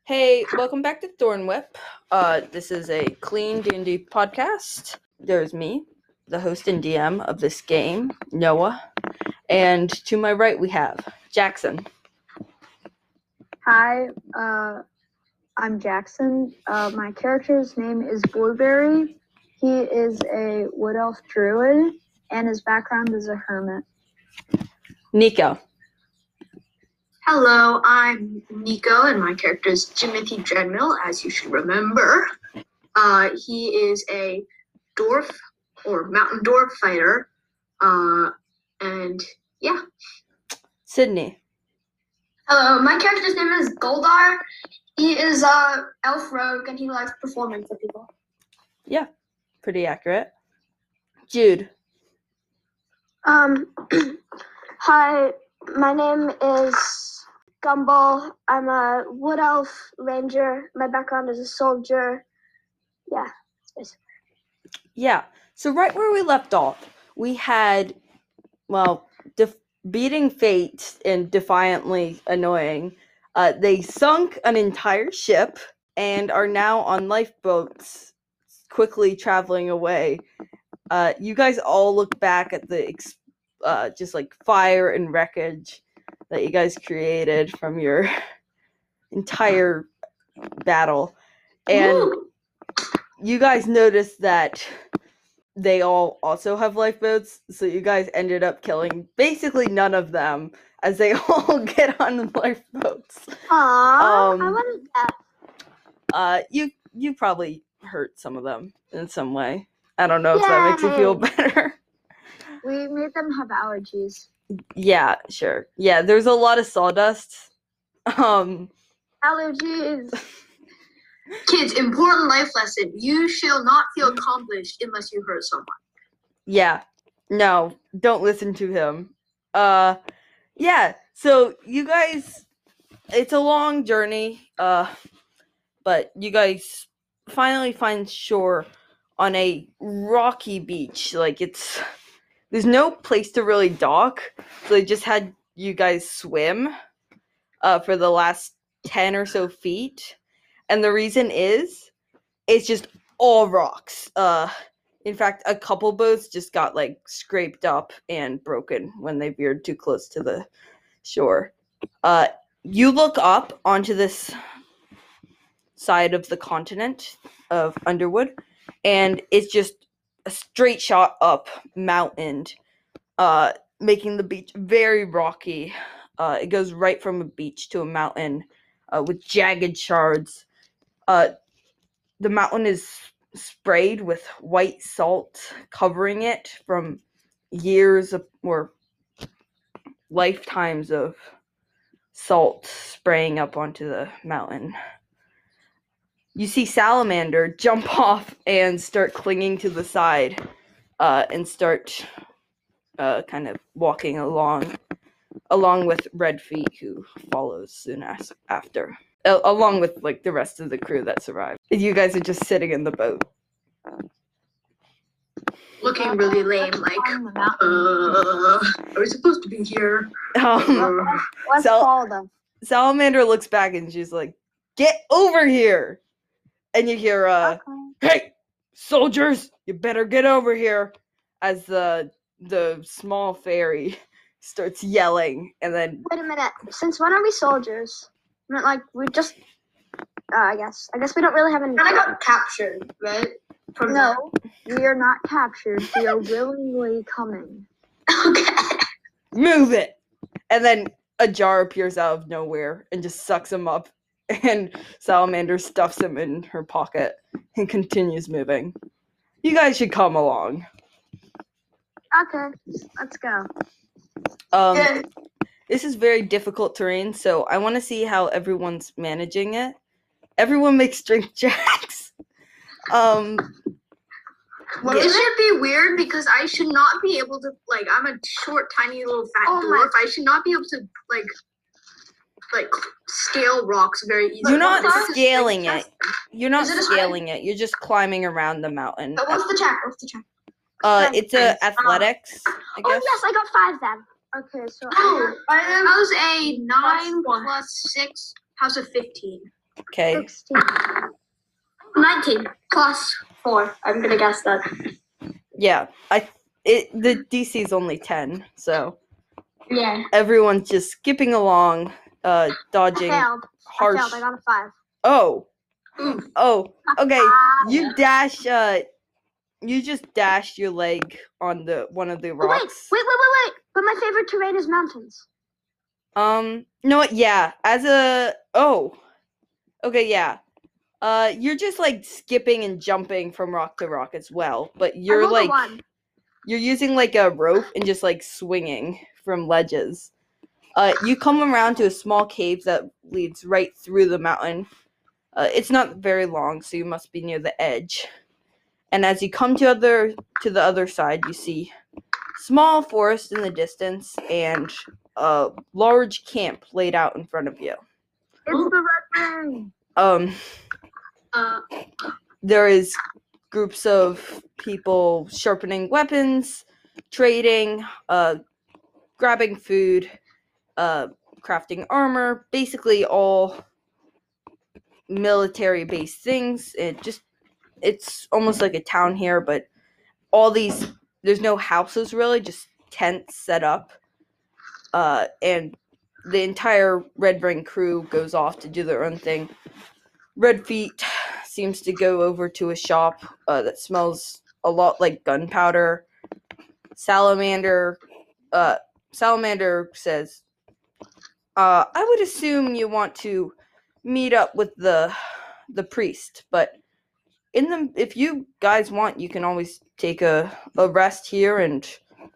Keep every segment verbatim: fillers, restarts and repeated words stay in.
Hey, welcome back to Thornwhip. Uh, this is a clean D and D podcast. There's me, the host and D M of this game, Noah, and to my right we have Jackson. Hi, uh, I'm Jackson. Uh, my character's name is Blueberry. He is a wood elf druid, and his background is a hermit. Nico. Hello, I'm Nico, and my character is Timothy Dreadmill, as you should remember. Uh, he is a dwarf, or mountain dwarf fighter, uh, and yeah. Sydney. Hello, my character's name is Goldar. He is a elf rogue, and he likes performing for people. Yeah, pretty accurate. Jude. Um, hi, my name is Gumball. I'm a wood elf ranger. My background is a soldier. Yeah, that's basically. Yeah, so right where we left off, we had, well, def- beating fate and defiantly annoying. Uh, they sunk an entire ship and are now on lifeboats, quickly traveling away. Uh, you guys all look back at the ex- uh, just like fire and wreckage that you guys created from your entire battle, and Woo! you guys notice that they all also have lifeboats, so you guys ended up killing basically none of them as they all get on the lifeboats. Aww, Um, I wanted that. Uh, you you probably hurt some of them in some way. I don't know if that makes you feel Yay. better. We made them have allergies. Yeah, sure. Yeah, there's a lot of sawdust. Um, Allergies. Kids, important life lesson. You shall not feel accomplished unless you hurt someone. yeah, no, don't listen to him. Uh, yeah, so you guys, it's a long journey, uh, but you guys finally find shore on a rocky beach. Like, it's, there's no place to really dock, so they just had you guys swim uh, for the last ten or so feet. And the reason is, it's just all rocks. Uh, in fact, a couple boats just got, like, scraped up and broken when they veered too close to the shore. Uh, you look up onto this side of the continent of Underwood, and it's just a straight shot up mountain, uh, making the beach very rocky. Uh, it goes right from a beach to a mountain uh, with jagged shards. Uh, the mountain is sprayed with white salt, covering it from years of, or lifetimes of salt spraying up onto the mountain. You see Salamander jump off and start clinging to the side uh, and start uh, kind of walking along, along with Red Feet, who follows soon as after, uh, along with like the rest of the crew that survived. You guys are just sitting in the boat. Looking really lame, like, On the mountain. uh, are we supposed to be here? Um, Uh, Let's So- follow them. Salamander looks back and she's like, "Get over here!" And you hear, uh, Okay. "Hey, soldiers, you better get over here!" As the the small fairy starts yelling, and then Wait a minute. Since when are we soldiers? I mean, like, we just. Uh, I guess. I guess we don't really have any. And I got captured, right? From No, we are not captured. We are willingly coming. okay. move it, and then a jar appears out of nowhere and just sucks him up, and Salamander stuffs him in her pocket and continues moving. You guys should come along. Okay, let's go. Um, Yeah. this is very difficult terrain, so I want to see how everyone's managing it. Everyone makes strength checks. Um, Well, yeah. this should be weird because I should not be able to, like, I'm a short, tiny little fat Oh my- dwarf. I should not be able to, like, like, scale rocks very easily. You're not This is a scaling strength it. test. You're not Is it a scaling it. You're just climbing around the mountain. But what's the check? What's the check? Uh, it's a Strength. athletics, I Oh guess. yes, I got five then. Okay, so Oh, I am how's a nine plus one. plus six? How's a fifteen? Okay. Sixteen. Nineteen plus four. I'm gonna guess that. Yeah. I it the D C is only ten, so Yeah. everyone's just skipping along, uh, I dodging failed. harsh. I failed. I got a five. Oh. Ooh. Oh. Okay. You dash. Uh, you just dash your leg on the one of the Oh, wait, rocks. wait, wait, wait, wait. But my favorite terrain is mountains. Um. No. What? Yeah. As a. Oh. Okay. Yeah. Uh, you're just like skipping and jumping from rock to rock as well, but I you're rolled a like one. you're using like a rope and just like swinging from ledges. Uh, you come around to a small cave that leads right through the mountain. Uh, it's not very long, so you must be near the edge. And as you come to other to the other side, you see small forest in the distance and a large camp laid out in front of you. It's the red ring. Um, Uh, there is groups of people sharpening weapons, trading, uh, grabbing food, uh, crafting armor, basically all military-based things. It just it's almost like a town here, but all these there's no houses really, just tents set up. Uh, and the entire Red Ring crew goes off to do their own thing. Red Feet seems to go over to a shop uh, that smells a lot like gunpowder. Salamander, uh, Salamander says, uh, "I would assume you want to meet up with the the priest, but in the if you guys want, you can always take a, a rest here and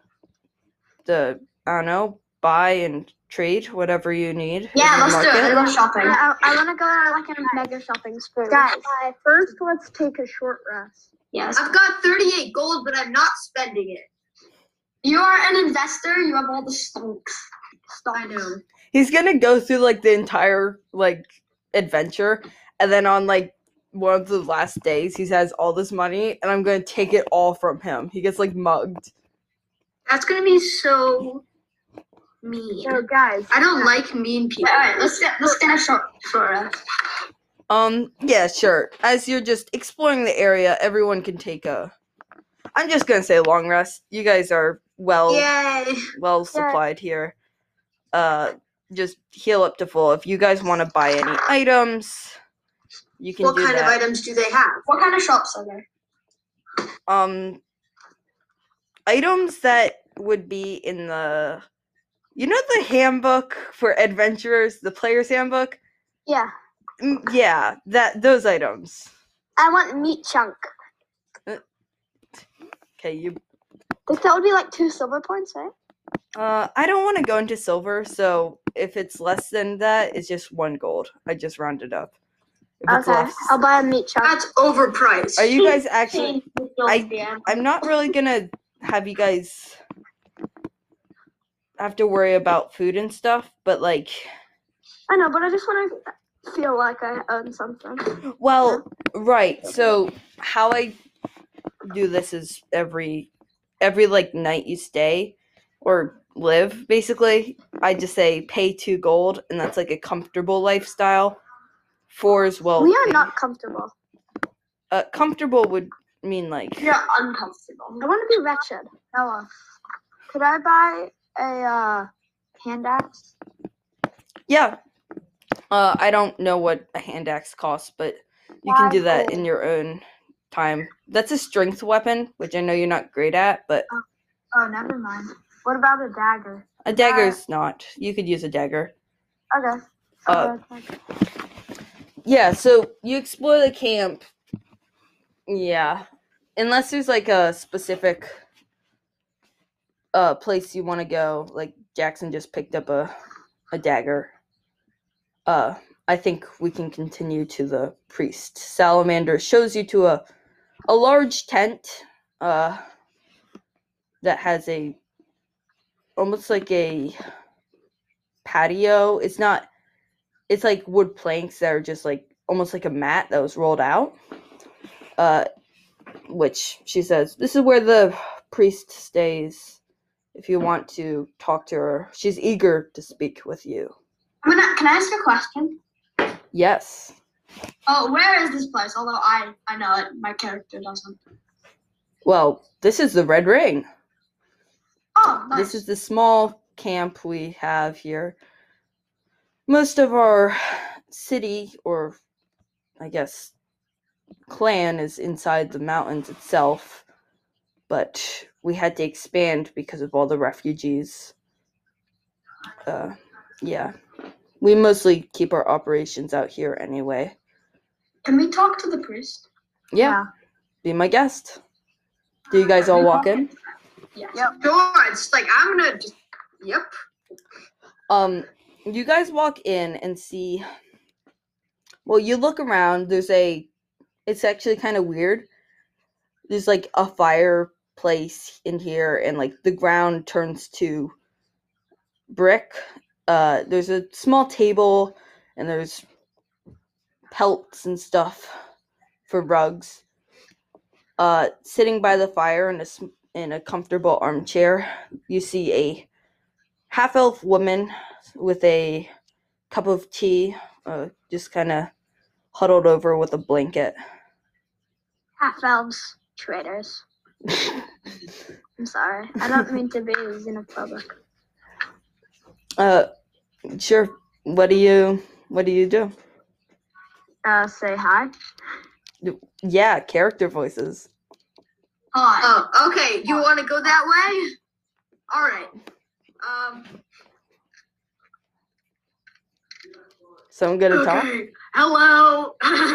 the I don't know buy and trade whatever you need. in Yeah, the let's do it. I market." love shopping. I, I, I want to go on like a mega shopping spree. Guys, first let's take a short rest. Yes. I've got thirty-eight gold, but I'm not spending it. You are an investor. You have all the stonks. I know. He's gonna go through like the entire like adventure, and then on like one of the last days, he has all this money, and I'm gonna take it all from him. He gets like mugged. That's gonna be so mean. So guys, I don't like mean people. All right, let's get let's get a short short rest. Um, yeah, sure. As you're just exploring the area, everyone can take a. I'm just gonna say long rest. You guys are well Yay! well supplied here. Uh, just heal up to full. If you guys want to buy any items, you can What do kind that. of items do they have? What kind of shops are there? um items that would be in the you know the handbook for adventurers, the player's handbook. Yeah. Mm, yeah, that those items. I want meat chunk. Okay, you Like that would be like two silver points, right? uh I don't want to go into silver, so if it's less than that, it's just one gold. I just rounded up. If it's Okay. less, I'll buy a meat chunk. That's overpriced. are you guys actually I- I, I'm not really gonna have you guys have to worry about food and stuff, but like I know, but I just want to feel like I own something. well, right. So how I do this is every every like night you stay or live, basically, I just say pay two gold, and that's like a comfortable lifestyle. Four is well. We are not comfortable. Uh, comfortable would mean like You're uncomfortable. I want to be wretched. Ella, could I buy a uh, hand axe? yeah. Uh, I don't know what a hand axe costs, but you can do that in your own time. That's a strength weapon, which I know you're not great at, but Oh, never mind. What about a dagger? a dagger's not. You could use a dagger. Okay. Uh, Okay. Yeah, so you explore the camp. Yeah. Unless there's like a specific uh place you want to go, like Jackson just picked up a a dagger. Uh I think we can continue to the priest. Salamander shows you to a a large tent uh that has a almost like a patio. It's not it's like wood planks that are just like almost like a mat that was rolled out. Uh, which she says, this is where the priest stays. If you want to talk to her, she's eager to speak with you. I'm gonna. Can I ask a question? Yes. Oh, where is this place? Although I, I know it, my character doesn't. Well, this is the Red Ring. Oh, nice. This is the small camp we have here. Most of our city, or I guess clan, is inside the mountains itself, but we had to expand because of all the refugees. Uh, yeah. We mostly keep our operations out here anyway. Can we talk to the priest? Yeah. Yeah. Be my guest. Do you guys all walk in? Yes. Yep. Sure, it's like I'm gonna just. Yep. Um, you guys walk in and see. Well, you look around. There's a. It's actually kind of weird. There's like a fireplace in here, and like the ground turns to brick. Uh, there's a small table, and there's pelts and stuff for rugs. Uh, sitting by the fire in a sm- in a comfortable armchair, you see a half-elf woman with a cup of tea, uh, just kind of huddled over with a blanket. Half elves, traitors. I'm sorry. I don't mean to be xenophobic. Uh, sure. What do you What do you do? Uh, say hi. Yeah, character voices. Hi. Oh, okay. You want to go that way? All right. Um. So I'm gonna talk. Okay. Hello.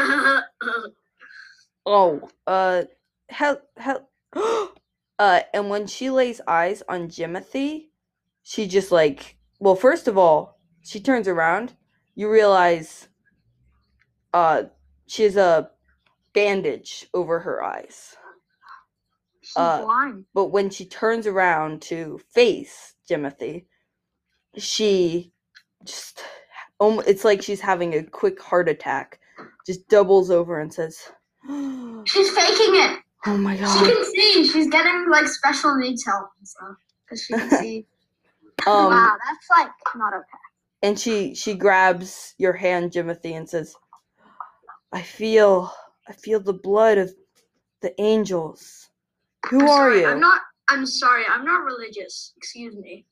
Oh, uh, hell, hell, uh, and when she lays eyes on Jimothy, she just like, well, first of all, she turns around. You realize, uh, she has a bandage over her eyes. She's Uh, blind. But when she turns around to face Jimothy, she just, um, it's like she's having a quick heart attack. Just doubles over and says, She's faking it. "Oh my She god!" can see. She's getting like special needs help and stuff because she can see. Um, wow, that's like not okay. and she she grabs your hand, Jimothy, and says, "I feel, I feel the blood of the angels. Who I'm are sorry, you?" I'm not. I'm sorry. I'm not religious. Excuse me.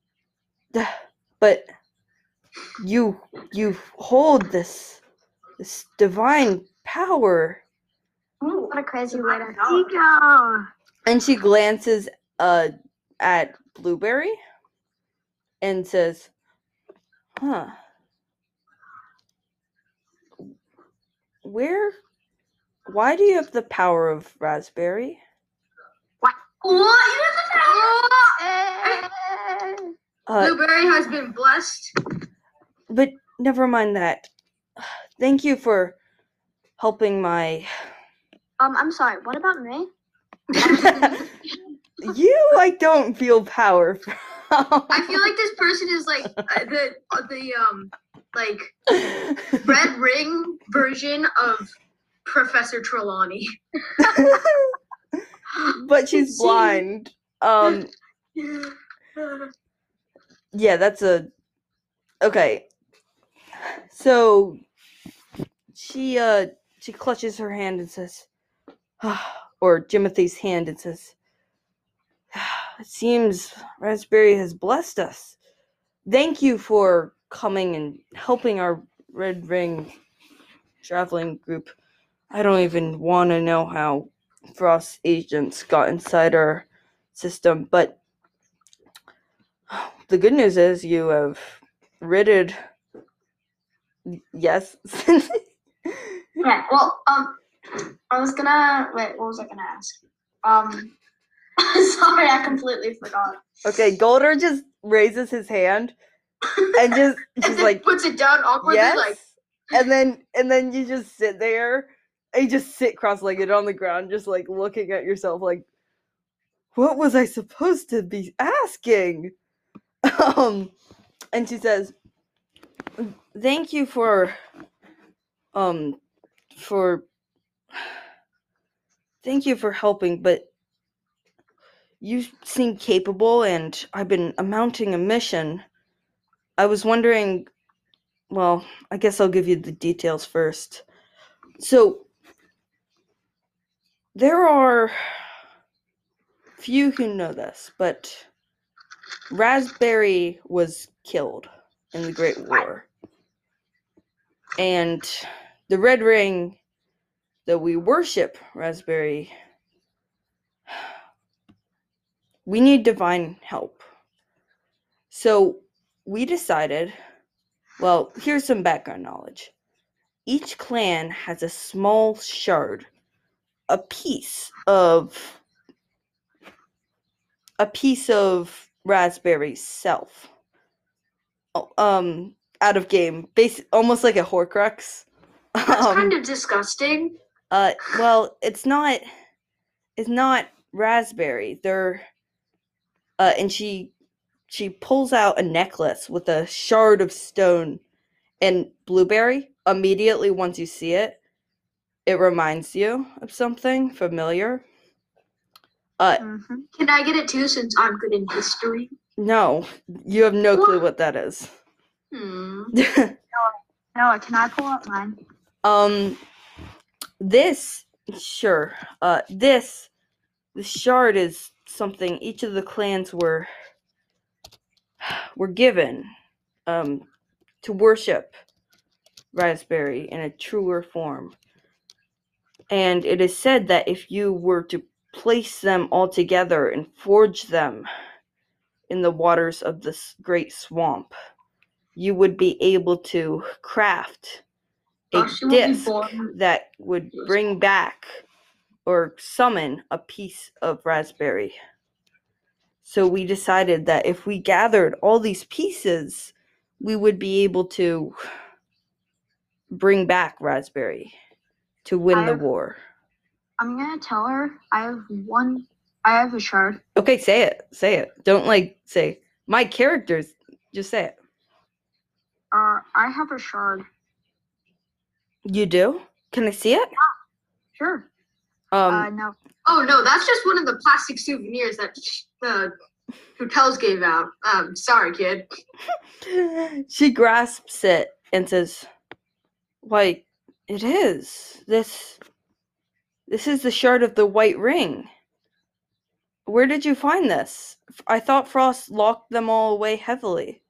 But you you hold this this divine power. Ooh, What a crazy way to Ego. And she glances uh at Blueberry and says, "Huh. Where why do you have the power of Raspberry?" What? You have the power? Uh, Blueberry has been blessed. but never mind that. Thank you for helping my Um, I'm sorry. What about me? You I don't feel power from. I feel like this person is like uh, the uh, the um like Red Ring version of Professor Trelawney. But she's blind. Um yeah, that's a okay. So she uh she clutches her hand and says or Jimothy's hand and says, "It seems Raspberry has blessed us. Thank you for coming and helping our Red Ring traveling group. I don't even want to know how Frost agents got inside our system, but the good news is you have ridded." Yes. Okay. Well, um, I was gonna wait. What was I gonna ask? Um, sorry, I completely forgot. Okay, Golder just raises his hand and just And just then like puts it down awkwardly, yes, like and then and then you just sit there and you just sit cross-legged on the ground, just like looking at yourself, like, what was I supposed to be asking? Um, and she says, "Thank you for, um, for, thank you for helping, but you seem capable, and I've been mounting a mission. I was wondering, well, I guess I'll give you the details first. So there are few who know this, but Raspberry was killed in the Great War. And the Red Ring that we worship, Raspberry, we need divine help. So we decided, well, here's some background knowledge. Each clan has a small shard, a piece of a piece of Raspberry's self. Um, out of game, basic, almost like a Horcrux. That's Um, kind of disgusting. Uh, well, it's not. It's not Raspberry. They're. Uh, and she, she pulls out a necklace with a shard of stone, and Blueberry. Immediately, once you see it, it reminds you of something familiar. Uh, Mm-hmm. Can I get it too, since I'm good in history? no, you have no clue what that is. Hmm. Noah, can I pull up mine? um, this sure. Uh, this the shard is something each of the clans were were given um to worship Raspberry in a truer form. And it is said that if you were to place them all together and forge them in the waters of this great swamp, you would be able to craft a Oh, she won't be disc born. that would bring back or summon a piece of Raspberry. So we decided that if we gathered all these pieces, we would be able to bring back Raspberry to win I the have- war. I'm gonna tell her I have one. I have a shard. Okay, say it. Say it. Don't like say my characters. Just say it. Uh, I have a shard. You do? Can I see it? Sure. Um. uh, no. Oh no, that's just one of the plastic souvenirs that the hotels gave out. Um, sorry, kid. She grasps it and says, "Why, it is this. This is the shard of the White Ring. Where did you find this? I thought Frost locked them all away heavily."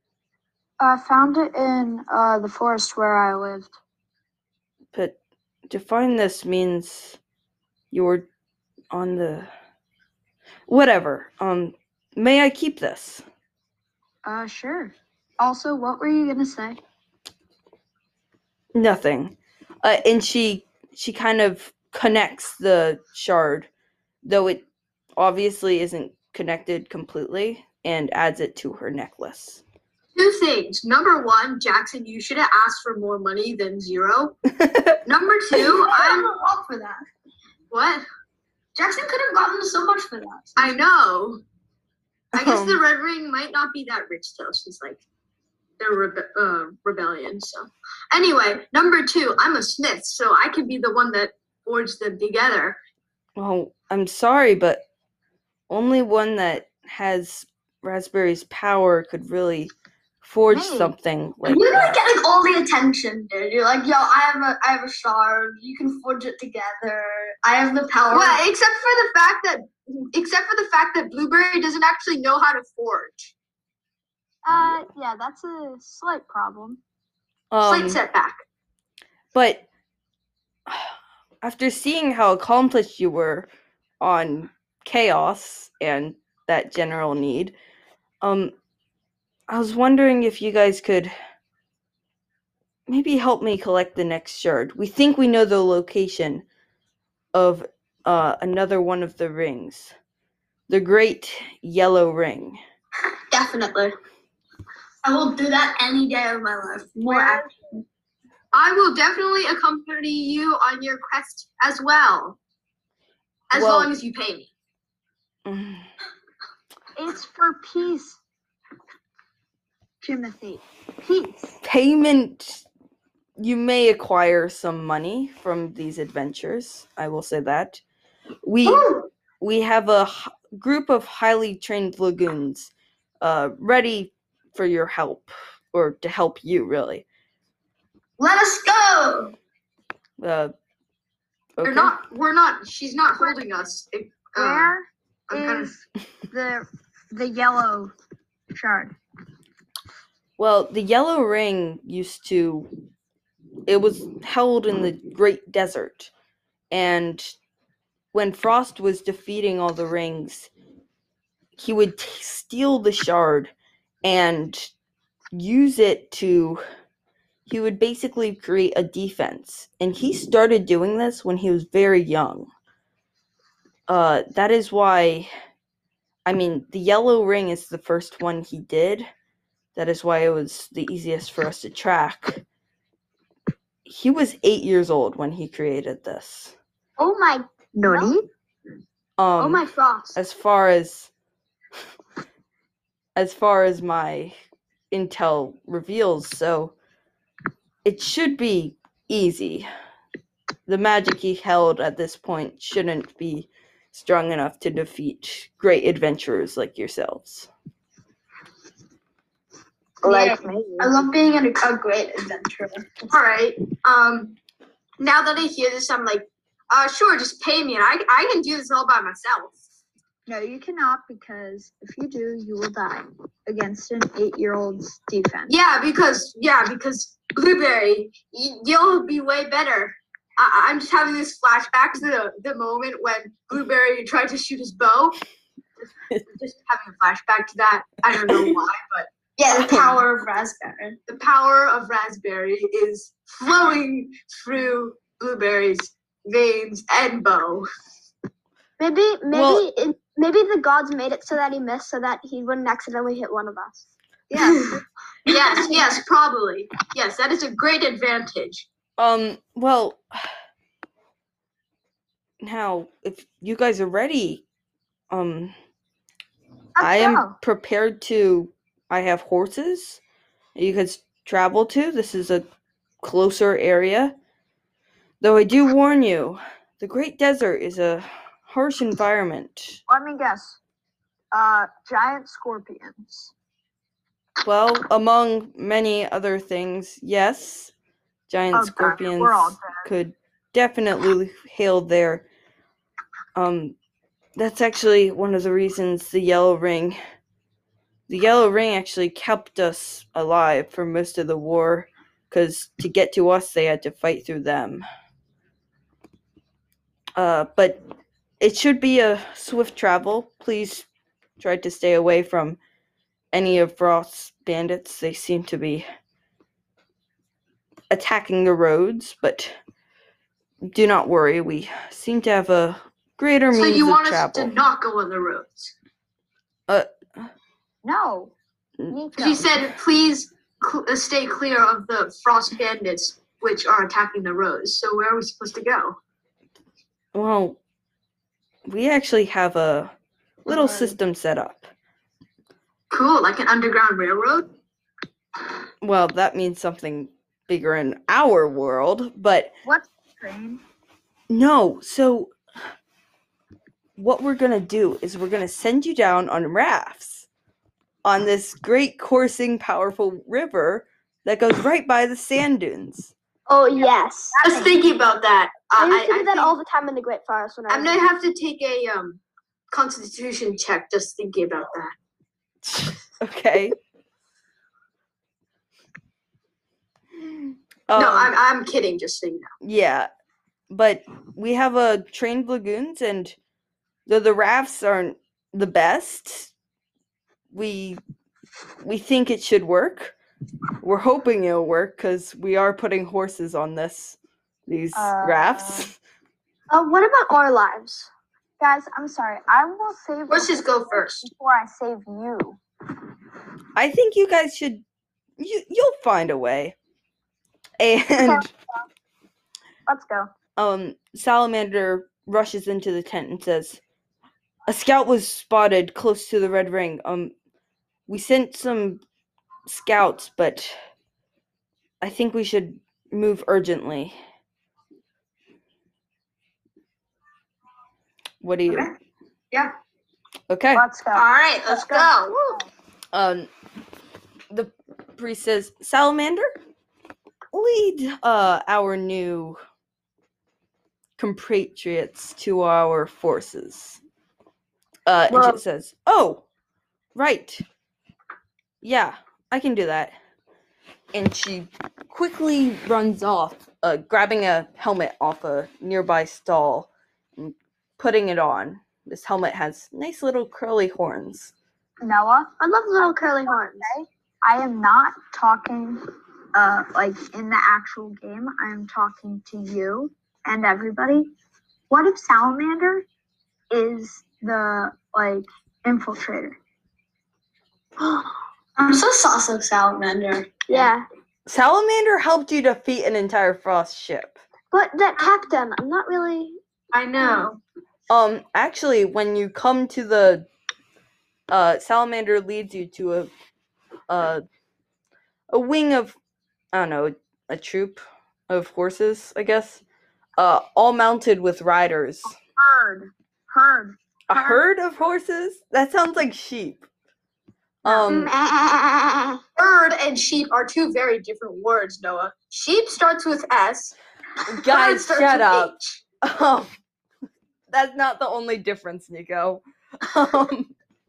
I found it in uh the forest where I lived. But to find this means you're on the. Whatever. Um. May I keep this? Uh, sure. Also, what were you gonna say? Nothing. Uh, and she she kind of connects the shard, though it obviously isn't connected completely, and adds it to her necklace. Two things. Number one, Jackson, you should have asked for more money than zero. Number two, I'm I'm a lot for that. what? Jackson could have gotten so much for that. I know. I guess Um, the Red Ring might not be that rich though, since like they're rebe- uh, rebellion. So anyway, number two, I'm a smith, so I could be the one that forged them together. Well, I'm sorry, but only one that has Raspberry's power could really forge Hey. something like You like that. get like all the attention, dude. You're like, yo, I have a, I have a shard. You can forge it together. I have the power. Well, except for the fact that, except for the fact that Blueberry doesn't actually know how to forge. Uh, yeah, that's a slight problem. Slight Um, setback. but after seeing how accomplished you were on chaos and that general need, um, I was wondering if you guys could maybe help me collect the next shard. We think we know the location of uh, another one of the rings, the Great Yellow Ring. Definitely. I will do that any day of my life. More Where- action. I will definitely accompany you on your quest as well. As Well- long as you pay me. Mm. It's for peace, Timothy. Peace. Payment. You may acquire some money from these adventures. I will say that. We Ooh, we have a h- group of highly trained lagoons uh, ready for your help, or to help you, really. let us go. Uh, We're okay. not. We're not. She's not holding us. It, uh, Where I'm kind of. is the the yellow shard? Well, the yellow ring used to. It was held in the Great Desert, and when Frost was defeating all the rings, he would t- steal the shard and use it to. He would basically create a defense, and he started doing this when he was very young. Uh, that is why. I mean, the yellow ring is the first one he did. That is why it was the easiest for us to track. He was eight years old when he created this. Oh my, Nani? Um, oh my frost. as far as as far as my intel reveals, so it should be easy. The magic he held at this point shouldn't be strong enough to defeat great adventurers like yourselves. Like Yeah, me. I love being a, a great adventurer. All right. Um. Now that I hear this, I'm like, uh, sure, just pay me, and I I can do this all by myself. No, you cannot, because if you do, you will die against an eight-year-old's defense. Yeah, because yeah, because Blueberry, y- you'll be way better. I- I'm just having this flashback to the, the moment when Blueberry tried to shoot his bow. Just, just having a flashback to that. I don't know why, but Yeah, the power of raspberry. the power of Raspberry is flowing through Blueberry's veins and bow. Maybe, maybe, Well- it, maybe the gods made it so that he missed, so that he wouldn't accidentally hit one of us. Yes, yes, yes, probably. Yes, that is a great advantage. Um, well, now, if you guys are ready, um, Let's I am go. prepared to. I have horses that you could travel to. This is a closer area. Though I do warn you, the Great Desert is a harsh environment. Let me guess. Uh, giant scorpions. Well, among many other things, yes, giant Oh, darn it, scorpions we're all dead. could definitely hail there. Um, that's actually one of the reasons the Yellow Ring. The Yellow Ring actually kept us alive for most of the war, because to get to us, they had to fight through them. Uh, but it should be a swift travel. Please try to stay away from any of Frost's bandits. They seem to be attacking the roads, but do not worry. We seem to have a greater So means you of want us travel. to not go on the roads? No. Mm. Nico. She said, please cl- uh, stay clear of the frost bandits, which are attacking the roads. So where are we supposed to go? Well, we actually have a little Alright. system set up. Cool, like an underground railroad? Well, that means something bigger in our world, but What's the train? no. So what we're going to do is we're going to send you down on rafts on this great coursing powerful river that goes right by the sand dunes. Oh yes, I was thinking about that. I Uh, used to I, do I that think all the time in the Great Forest when I I'm was. gonna have to take a um constitution check just thinking about that. Okay. no, Um, I'm I'm kidding, just so you know. Yeah, but we have a trained lagoons, and though the rafts aren't the best, we we think it should work. We're hoping it'll work because we are putting horses on this these Uh, rafts. Uh, what about our lives, guys? I'm sorry. I will save. Horses go first. before I save you. I think you guys should. You you'll find a way. And Let's go. um, Salamander rushes into the tent and says, "A scout was spotted close to the Red Ring. Um, we sent some scouts, but I think we should move urgently." What do you? Okay. Yeah. Okay. Let's go. All right, let's go. Um, the priest says, "Salamander, lead uh our new compatriots to our forces. Uh, and Well- she says, "Oh, right. Yeah, I can do that." And she quickly runs off, uh, grabbing a helmet off a nearby stall and putting it on. This helmet has nice little curly horns. Noah, I love little curly horns. I am not talking uh like in the actual game. I am talking to you and everybody. What if Salamander is the like infiltrator? I'm so sauce of salamander. Yeah. Salamander helped you defeat an entire frost ship. But that captain, I'm not really. I know. Um, actually, when you come to the, uh, Salamander leads you to a, uh, a wing of, I don't know, a troop of horses, I guess, uh, all mounted with riders. Herd. Herd. A herd of horses? That sounds like sheep. Um, Bird and sheep are two very different words, Noah. Sheep starts with S. bird guys, starts shut with up. H. Um, that's not the only difference, Nico. Um,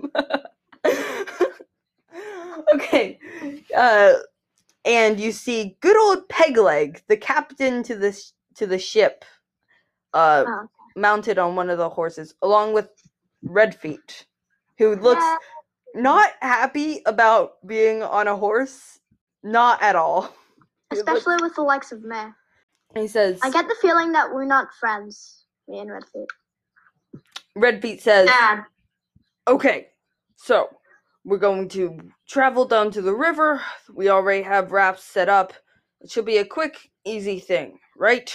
okay. Uh, and you see good old Pegleg, the captain to the sh- to the ship, uh, Oh, okay. mounted on one of the horses, along with Redfeet, who looks Yeah. not happy about being on a horse. Not at all. He looks- Especially with the likes of me. he says, I get the feeling that we're not friends, me and Redfeet. Redfeet says, Dad. okay, so we're going to travel down to the river. We already have rafts set up. It should be a quick, easy thing, right?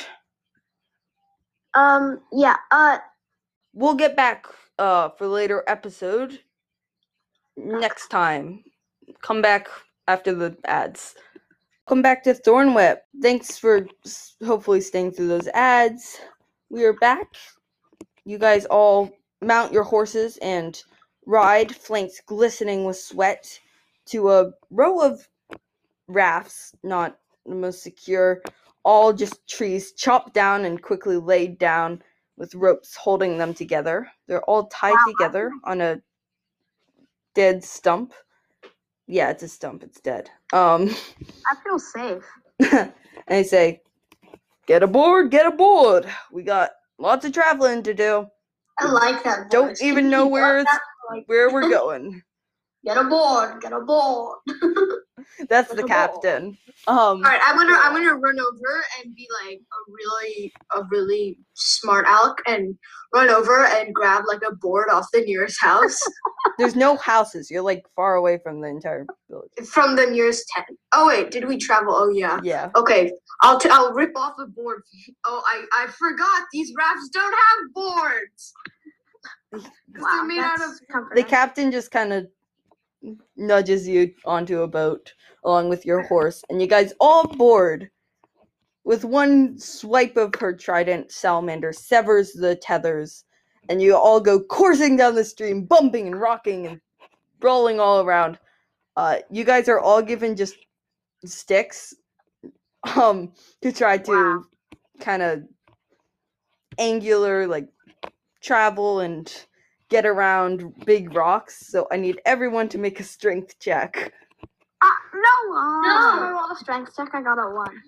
Um, yeah, uh, We'll get back uh, for later episode next time. Come back after the ads. Come back to Thornwhip. Thanks for s- hopefully staying through those ads. We are back. You guys all mount your horses and ride, flanks glistening with sweat, to a row of rafts, not the most secure, all just trees chopped down and quickly laid down with ropes holding them together. They're all tied Wow. together on a dead stump. Yeah, it's a stump, it's dead. Um, I feel safe. and they say, get aboard, get aboard. We got lots of traveling to do. I like that. Don't voice. even Can know you keep where up it's- that? Like, Where we're going. get aboard, get aboard. That's Get the aboard. captain. Um, All right, I'm gonna I'm gonna run over and be like a really a really smart aleck and run over and grab like a board off the nearest house there's no houses. You're like far away from the entire village. from the nearest tent. Oh wait, did we travel? Oh yeah. Yeah. Okay, I'll t- I'll rip off a board. Oh, I I forgot these rafts don't have boards. 'Cause wow, they're made out of that's comforting. The captain just kind of nudges you onto a boat along with your horse, and you guys all board. With one swipe of her trident, Salamander severs the tethers, and you all go coursing down the stream, bumping and rocking and rolling all around. Uh, you guys are all given just sticks, um, to try to Wow. kind of angular, like travel and get around big rocks. So I need everyone to make a strength check. Uh, no. I'm gonna roll a strength check. I got a one.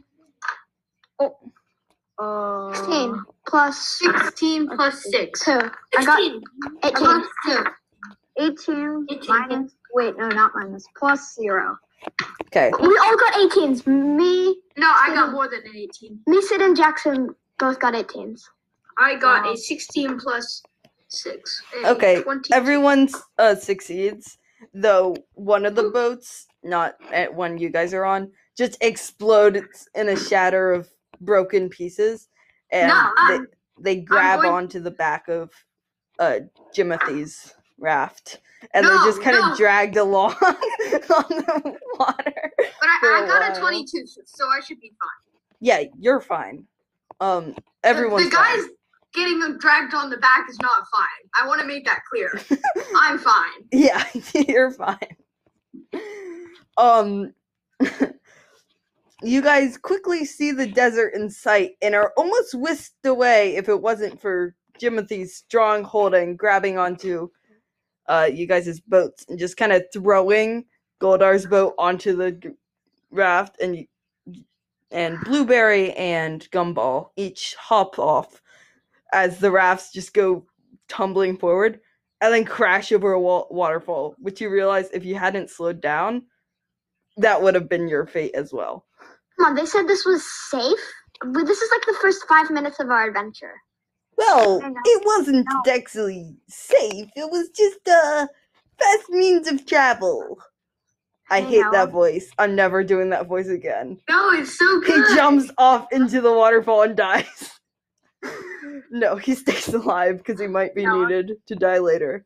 Uh, sixteen plus sixteen plus six. two. I got sixteen. eighteen. Plus two. eighteen, eighteen. minus. Wait, no, not minus. Plus zero. Okay. We all got eighteens. Me, No, I got more than an eighteen. me, Sid, and Jackson both got eighteens. I got Wow. a sixteen plus six. a Okay, twenty-two. Everyone uh, succeeds, though one of the boats, not at one you guys are on, just explodes in a shatter of broken pieces, and No, they, I'm- they grab going- onto the back of uh, Jimothy's raft, and they're No, just kind of no. dragged along on the water. But I, for I a got while. a twenty-two, so I should be fine. Yeah, you're fine. Um, The- everyone's the guys fine. getting dragged on the back is not fine. I want to make that clear. I'm fine. Yeah, you're fine. Um, you guys quickly see the desert in sight and are almost whisked away if it wasn't for Jimothy's strong holding, grabbing onto uh, you guys' boats and just kind of throwing Goldar's boat onto the g- raft, and and Blueberry and Gumball each hop off as the rafts just go tumbling forward and then crash over a wa- waterfall, which you realize if you hadn't slowed down, that would have been your fate as well. Come on, they said this was safe. But this is like the first five minutes of our adventure. Well, I know. it wasn't No. actually safe. It was just a fast means of travel. I I hate know. that voice. I'm never doing that voice again. No, it's so He good. jumps off into the waterfall and dies. No, he stays alive because he might be No. needed to die later.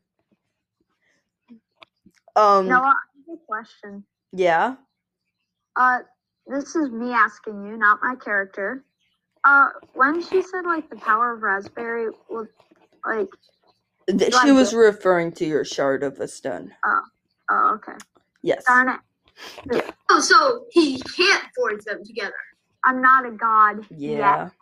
Um, Noah, I have a question. yeah. Uh, this is me asking you, not my character. Uh, when she said like the power of raspberry, was like, Th- Do I She was get- referring to your shard of a stone. oh, okay. Yes. Darn it. Oh, so he can't forge them together. I'm not a god Yeah. yet.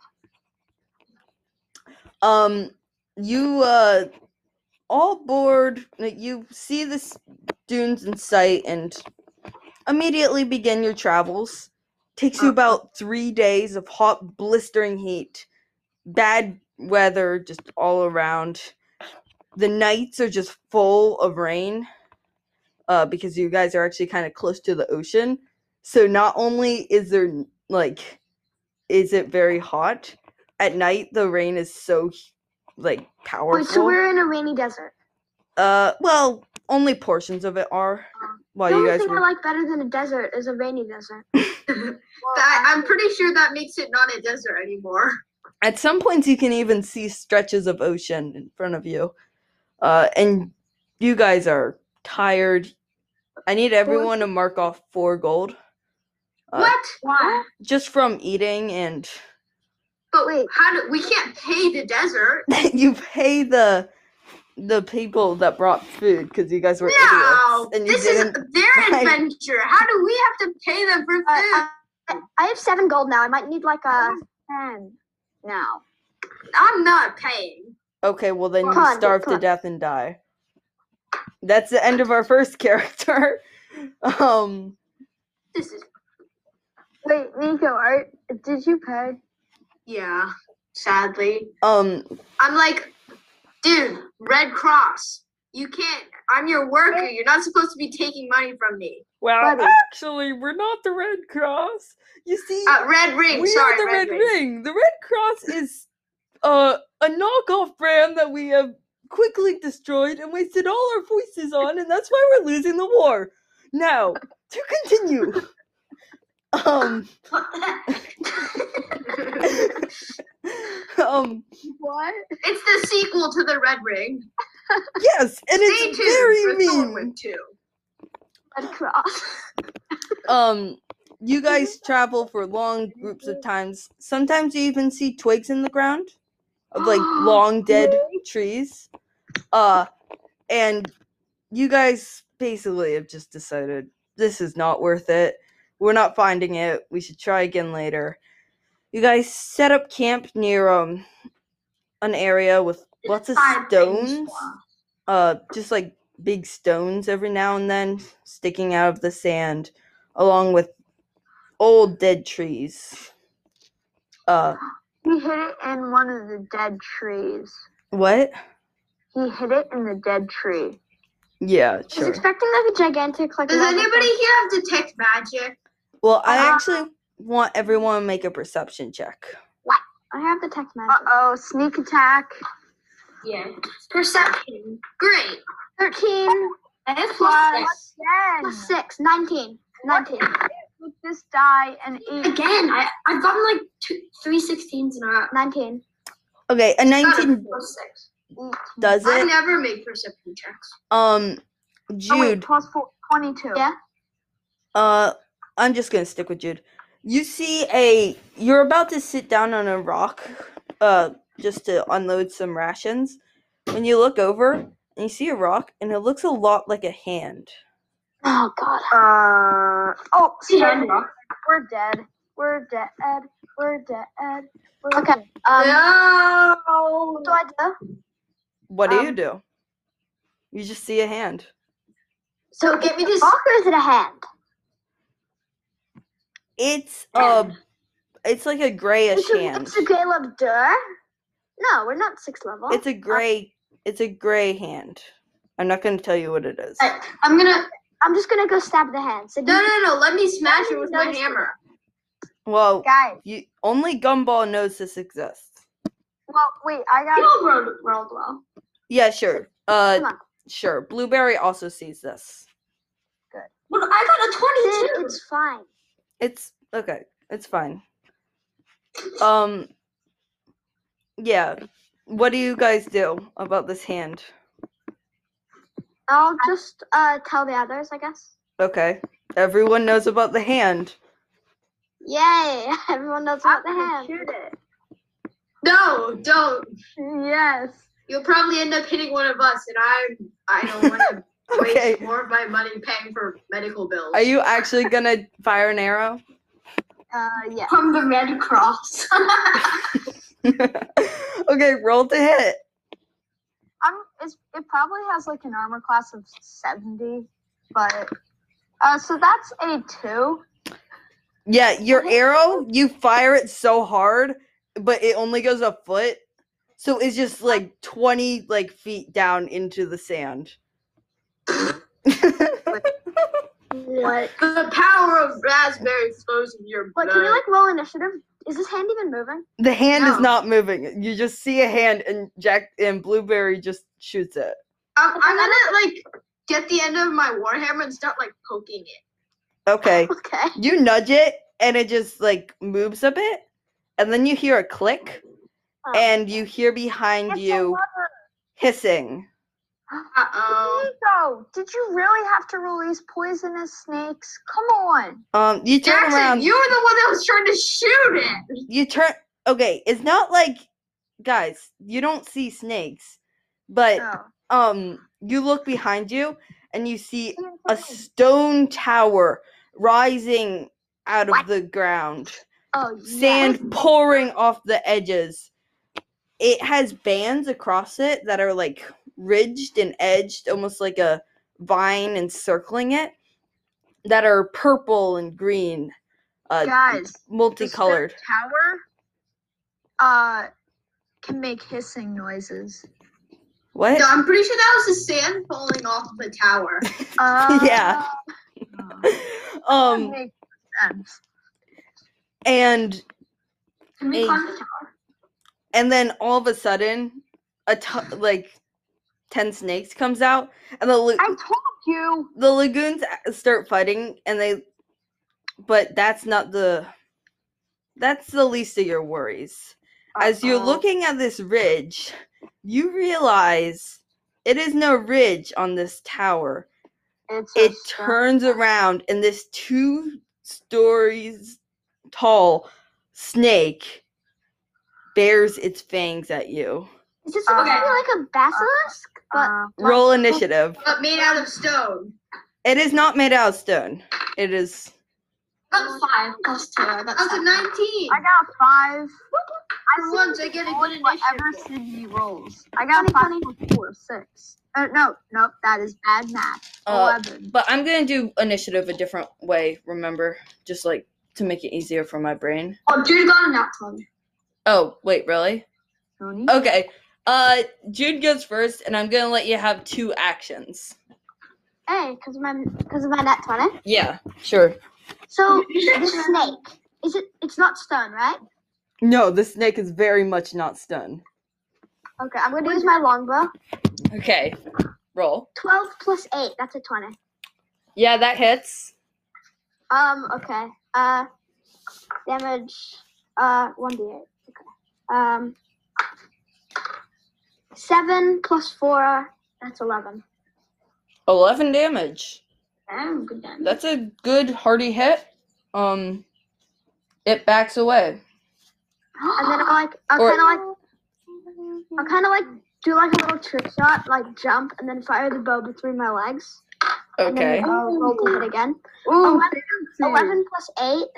Um, you uh, all board. You see the s- dunes in sight and immediately begin your travels. Takes you Uh-uh. about three days of hot, blistering heat, bad weather just all around. The nights are just full of rain, uh, because you guys are actually kind of close to the ocean. So not only is there like, is it very hot at night? The rain is so like powerful. Wait, so we're in a rainy desert. Uh, well, only portions of it are. While The you only guys thing were. I like better than a desert is a rainy desert. That, I'm pretty sure that makes it not a desert anymore. At some points, you can even see stretches of ocean in front of you. Uh, and you guys are tired. I need everyone to mark off four gold. Uh, What? Why? Just from eating, and But Wait. how do we can't pay the desert? you pay the the people that brought food because you guys were No, idiots and you this is didn't. their buy- adventure. How do we have to pay them for food? Uh, I, I have seven gold now. I might need like a. Ten. Now. I'm not paying. Okay, well then Come you on, starve come to on. death and die. That's the end of our first character. um. This is Wait, Nico, are, did you pay? yeah. Sadly, Um. I'm like, dude, Red Cross. You can't. I'm your worker. You're not supposed to be taking money from me. Well, Buddy. actually, we're not the Red Cross. You see, Uh, Red Ring. we Sorry, are the Red, Red, Ring. Ring. The Red Cross is uh, a knockoff brand that we have quickly destroyed and wasted all our voices on, and that's why we're losing the war. Now, to continue. Um. um. What? It's the sequel to the Red Ring. Yes, and Stay it's tuned very for mean. Thornwood two. Red Cross. Um, you guys travel for long groups of times. Sometimes you even see twigs in the ground of like long dead trees. Uh, and you guys basically have just decided this is not worth it. We're not finding it. We should try again later. You guys set up camp near um an area with lots of Five things stones. for us. Uh, just like big stones every now and then sticking out of the sand, along with old dead trees. Uh, He hid it in one of the dead trees. what? He hid it in the dead tree. Yeah, I was sure. expecting like a gigantic like. Does lava anybody thing. here have detect magic? Well, I Uh, actually want everyone to make a perception check. I have the text Uh magic. oh, sneak attack. Yeah. Perception. Great. Thirteen I have Plus ten. plus six. Nineteen. Nineteen. With this die and eight. Again, I, I've gotten like two, three sixteens in a row. Nineteen. Okay, a nineteen Plus six. does I it. never make perception checks. Um, Oh wait, Jude. plus four, twenty-two. Yeah. Uh, I'm just gonna stick with Jude. You see a. You're about to sit down on a rock, uh, just to unload some rations. When you look over and you see a rock, and it looks a lot like a hand. Oh God. Uh oh, See so hand rock. we're dead. We're dead. We're dead. We're Okay. dead. Um, No. what do I do? What do you Um, do? You just see a hand. So So get me this. Fuck, or is it a hand? It's a, it's like a grayish It's a, hand. it's a gray level door. No, we're not sixth level. It's a gray. It's a gray hand. I'm not going to tell you what it is. I, I'm gonna. I'm just gonna go stab the hand. So do No, you- no, no. Let me smash it with my notice it. hammer. Well, Guys, you only Gumball knows this exists. well, wait, I got. You know World, World well. Yeah, sure. Uh, Come on. sure. Blueberry also sees this. Well, I got a Sid, twenty-two. it's fine. It's okay. It's fine. Um. Yeah. What do you guys do about this hand? I'll just uh tell the others, I guess. Okay. Everyone knows about the hand. Yay! Everyone knows I'm about the gonna hand. shoot it. No, don't. Yes. You'll probably end up hitting one of us, and I I don't want to Okay. waste more of my money paying for medical bills. Are you actually gonna fire an arrow? Uh, yeah. From the Red Cross. Okay, roll to hit. I'm. It's, it probably has like an armor class of seventy, but uh, so that's a two. Yeah, your arrow, you fire it so hard, but it only goes a foot. So it's just like twenty like feet down into the sand. What? The power of raspberry flows in your What? blood. Can we like roll initiative? Is this hand even moving? The hand No. is not moving. You just see a hand and Jack and Blueberry just shoots it. I'm, I'm gonna like get the end of my warhammer and start like poking it. Okay. Okay. You nudge it and it just like moves a bit. And then you hear a click Oh. and you hear behind It's a you lever. hissing. Uh oh. Nico, did you really have to release poisonous snakes? Come on. Um you turn Jackson, around. you were the one that was trying to shoot it. you turn okay, it's not like guys, you don't see snakes. But Oh. um you look behind you and you see a stone tower rising out of What? the ground. Oh, Sand yes. pouring off the edges. It has bands across it that are like ridged and edged, almost like a vine encircling it, that are purple and green, uh, Guys, the multicolored. stone tower uh can make hissing noises. What? No, I'm pretty sure that was the sand falling off of the tower. Uh, Yeah. um, makes sense. and Can we Hey. climb the tower? and then all of a sudden, a t- like ten snakes comes out, and the la- I told you. the lagoons a- start fighting, and they. But that's not the. That's the least of your worries. As you're Uh-oh. looking at this ridge, you realize it is no ridge on this tower. It's a It stone- turns around, and this two stories tall snake bears its fangs at you. Is this Uh, supposed to be like a basilisk? But uh, Roll initiative. But made out of stone. It is not made out of stone. It is. That's five plus two. That's That's a seven. nineteen. I got five. For I once, I get a good whatever initiative. Sydney rolls. I got Twenty, five twenty. plus four, six. Uh, no, nope, that is bad math. Uh, Eleven. but I'm gonna do initiative a different way. Remember, just like to make it easier for my brain. Oh, dude got a nat twenty. Oh wait, really? Tony? Okay. Uh, Jude goes first, and I'm gonna let you have two actions. hey, because of my because of my nat twenty. Yeah, sure. So the snake is it? It's not stone, right? No, the snake is very much not stunned. Okay, I'm gonna use my longbow. Okay, roll. Twelve plus eight. That's a twenty. Yeah, that hits. Um. Okay. Uh. Damage. Uh. One d eight. Okay. Um. Seven plus four. That's eleven. Eleven damage. Damn, good damage. That's a good hearty hit. Um, it backs away. And then I like. I Or- kind of like. I kind of like do like a little trick shot, like jump and then fire the bow between my legs. And Okay. then I'll roll to hit again. Ooh, eleven, eleven plus eight.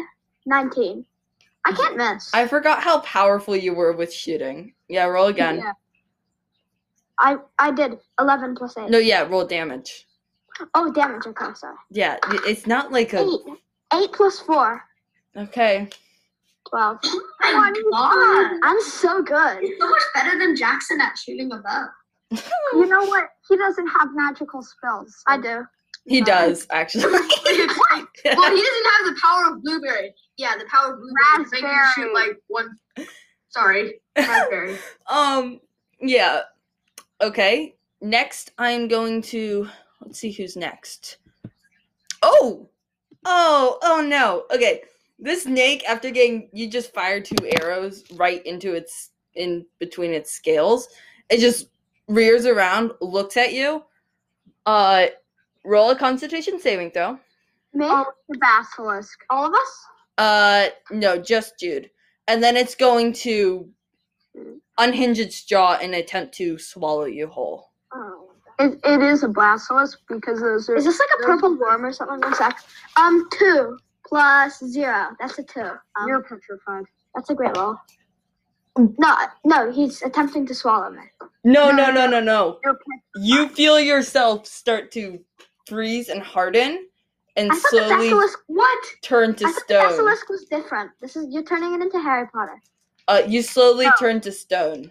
nineteen. I can't miss. I forgot how powerful you were with shooting. Yeah, roll again. Yeah. I I did eleven plus eight. No, yeah, roll damage. Oh, damage. Okay, sorry. Yeah, i- it's not like a. Eight. Eight plus four. Okay. Twelve. Oh my god. I'm so good. You're so much better than Jackson at shooting a bow. You know what? He doesn't have magical spells. so- I do. He does, actually. Well, he doesn't have the power of blueberry. Yeah, the power of blueberry is making you shoot Raspberry. like one. Sorry, raspberry. um, yeah. Okay. Next, I'm going to. Let's see who's next. Oh! Oh, oh no. Okay. This snake, after getting. You just fire two arrows right into its. In between its scales. It just rears around, looks at you. Uh, roll a Constitution saving throw. Me? Oh, the basilisk. All of us? Uh, no, just Jude. And then it's going to unhinge its jaw and attempt to swallow you whole. Oh. It, it is a basilisk because those are. Is this like a purple worm or something? One sec. Um, two plus zero. That's a two. Um, You're petrified. that's a great roll. No, no, he's attempting to swallow me. No, No, no, no, no, no. You're petrified. You feel yourself start to freeze and harden and I thought the slowly basilisk. What? turn to I thought the stone. basilisk was different. This is you're turning it into Harry Potter. Uh, you slowly No. turn to stone.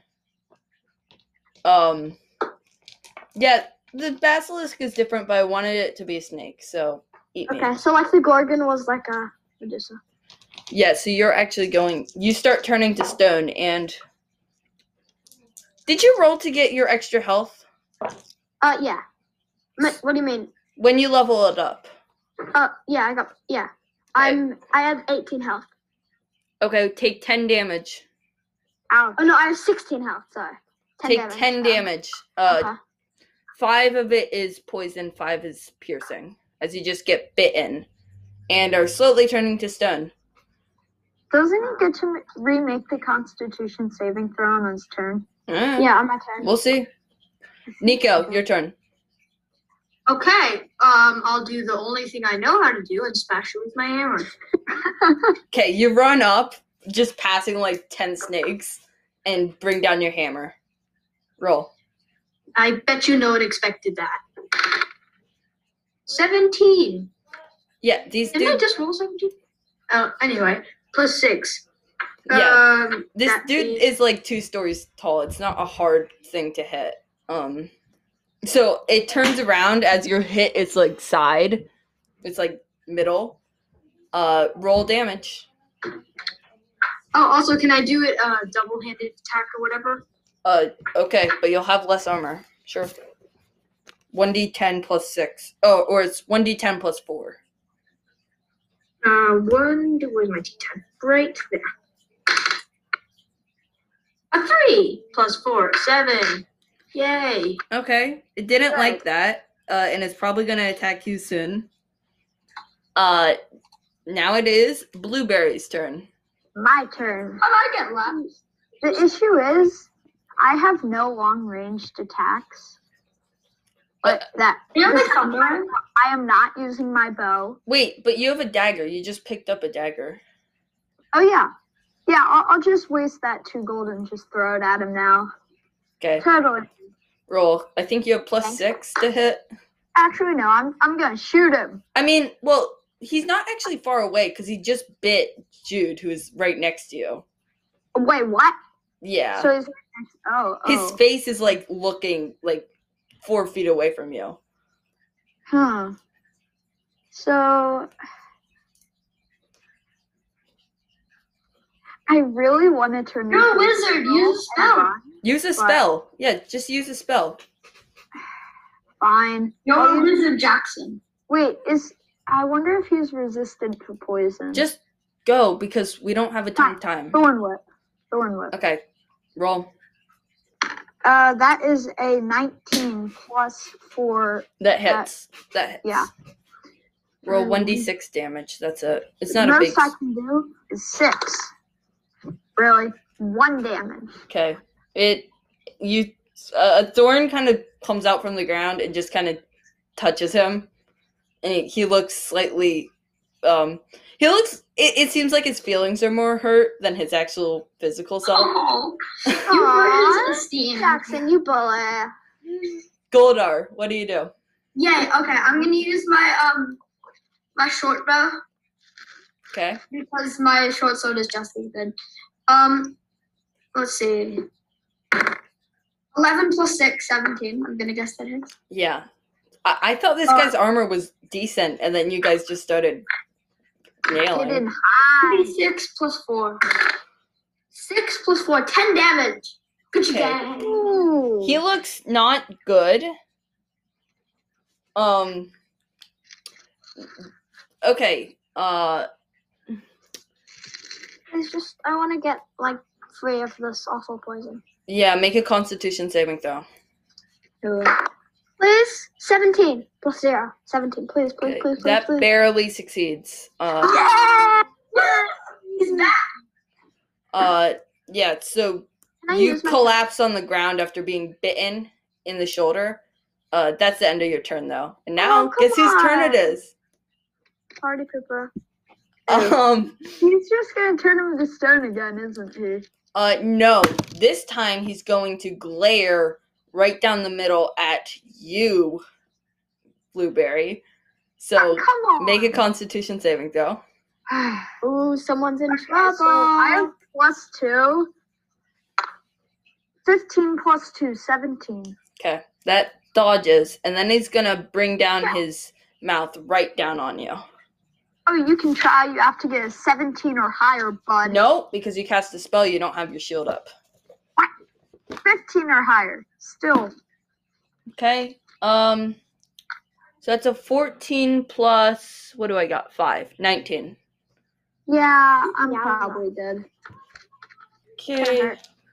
Um, yeah, the basilisk is different, but I wanted it to be a snake, so eat me. Okay, so like the Gorgon was like a Medusa. Yeah, so you're actually going. You start turning to stone, and did you roll to get your extra health Uh, yeah. M- What do you mean? when you level it up? Uh, yeah, I got yeah. I'm I have eighteen health. Okay, take ten damage. Ouch. Oh no, I have sixteen health. Sorry. ten Take damage. ten Um, damage. Uh, okay. five of it is poison, five is piercing, as you just get bitten, and are slowly turning to stone. Doesn't he get to m- remake the Constitution saving throw on his turn? Uh, Yeah, on my turn. We'll see. Nico, your turn. Okay, um, I'll do the only thing I know how to do and smash it with my hammer. Okay, you run up, just passing like ten snakes, and bring down your hammer. Roll. I bet you no one expected that. Seventeen. Yeah, these Didn't I dudes. just roll seventeen? Oh, anyway, plus six. Yeah. Um, This that dude is- is like two stories tall. It's not a hard thing to hit. Um, so it turns around as your hit is like side. It's like middle. Uh, roll damage. Oh, also, can I do it uh, double-handed attack or whatever? Uh, okay, but you'll have less armor. Sure. one d ten plus six. Oh, or it's one d ten plus four. Uh, one, where's my D ten? Right there. A three plus four, seven. Yay. Okay. It didn't Right. like that, uh, and it's probably going to attack you soon. Uh, now it is Blueberry's turn. My turn. How did I get left? The issue is, I have no long-ranged attacks. But that You have this the thunder? time, I am not using my bow. Wait, but you have a dagger. You just picked up a dagger. Oh yeah, yeah. I'll, I'll just waste that two gold and just throw it at him now. Okay, Totally. roll. I think you have plus Thanks. six to hit. Actually, no. I'm I'm gonna shoot him. I mean, well, he's not actually far away because he just bit Jude, who is right next to you. Wait, what? Yeah. So he's oh His oh. face is like looking like four feet away from you. Hmm. So I really want to turn. You're a into wizard, use a spell. Use a What? spell. Yeah, just use a spell. Fine. You're I'll a use- wizard, Jackson. Wait, is I wonder if he's resistant to poison. Just go because we don't have a ton of time. Thorn whip. Thorn whip. Okay, roll. Uh, that is a nineteen plus four. That hits. That hits. Yeah. Roll Um, one d six damage. That's a. It's not the a big. most I can do is six. Really, one damage. Okay. It. You. Uh, a thorn kind of comes out from the ground and just kind of touches him, and he, he looks slightly. Um, He looks. It, it seems like his feelings are more hurt than his actual physical self. Oh, you Aw, hurt his esteem. Jackson, you bully. Goldar, what do you do? Yay. Okay, I'm gonna use my um my short bow Okay. because my short sword is just as good. Um, let's see. Eleven plus six, seventeen. I'm gonna guess that hits. Yeah. I, I thought this Uh, guy's armor was decent, and then you guys just started nailing. Hidden high. Six plus four. Six plus four. Ten damage. Good Okay. job. Ooh. He looks not good. Um. Okay. Uh. It's just, I want to get, like, free of this awful poison. Yeah. Make a Constitution saving throw. Please? seventeen plus zero. seventeen. Please, please, Okay. please, please, That please. barely succeeds. Uh. Yeah! He's back. Uh. Yeah. So Can I you use my collapse on the ground after being bitten in the shoulder. Uh. That's the end of your turn, though. And now, Oh, come guess whose turn it on. is? party pooper? Um. He's just gonna turn him to stone again, isn't he? Uh. No. This time he's going to glare right down the middle at you, Blueberry. So Oh, come on. make a Constitution saving throw. Ooh, someone's in Okay, trouble. so I have plus two. Fifteen plus two, seventeen. Okay, that dodges, and then he's gonna bring down his mouth right down on you. Oh, you can try. You have to get a seventeen or higher, bud. No, because you cast a spell, you don't have your shield up. fifteen or higher. Still. Okay. Um. So that's a fourteen plus. What do I got? Five. nineteen. Yeah, I'm Yeah, probably dead. Okay.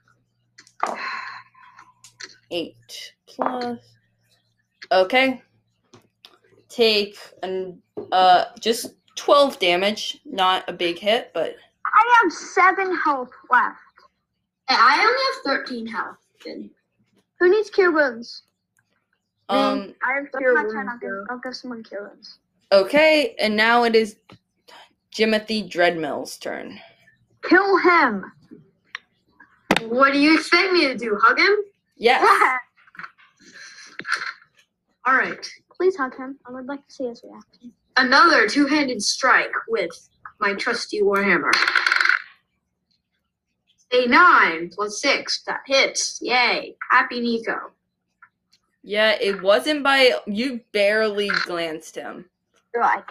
Eight plus. Okay. Take an uh just twelve damage. Not a big hit, but I have seven health left. Hey, I only have thirteen health. Good. Who needs cure wounds? um. I have That's cure my wounds, turn. I'll give, though. I'll give someone cure wounds. Okay, and now it is Jimothy Dreadmill's turn. Kill him. What do you expect me to do? Hug him? Yes. Yeah. All right. Please hug him. I would like to see his reaction. Another two-handed strike with my trusty Warhammer. A nine plus six. That hits. Yay. Happy Nico. Yeah, it wasn't by you. Barely glanced him. You're like,